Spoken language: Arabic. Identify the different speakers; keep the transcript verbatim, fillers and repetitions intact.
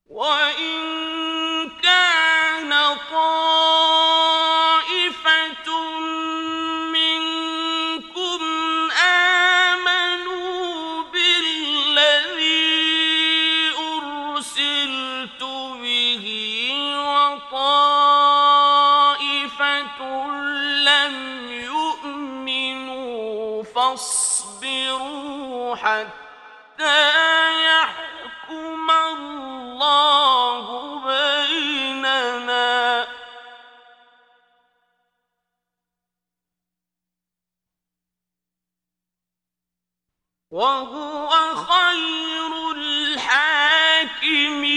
Speaker 1: وَإِن كَانَ طَائِفَةٌ مِّنكُمْ آمَنُوا بِالَّذِي أُرْسِلْتُ بِهِ وَطَائِفَةٌ لَّمْ يُؤْمِنُوا فَاصْبِرُوا حَتَّىٰ يَحْكُمَ اللَّهُ بَيْنَنَا ۚ وَهُوَ خَيْرُ الْحَاكِمِينَ.